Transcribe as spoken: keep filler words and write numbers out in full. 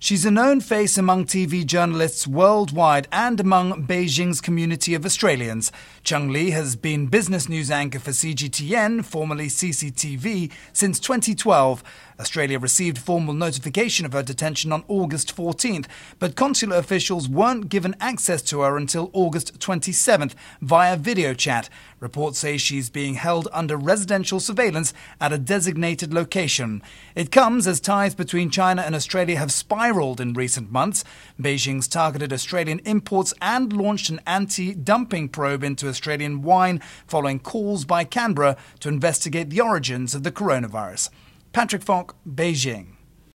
She's a known face among T V journalists worldwide and among Beijing's community of Australians. Cheng Li has been business news anchor for C G T N, formerly C C T V, since twenty twelve. Australia received formal notification of her detention on August fourteenth, but consular officials weren't given access to her until August twenty-seventh via video chat. Reports say she's being held under residential surveillance at a designated location. It comes as ties between China and Australia have spiraled in recent months. Beijing's targeted Australian imports and launched an anti-dumping probe into Australian wine following calls by Canberra to investigate the origins of the coronavirus. Patrick Falk, Beijing.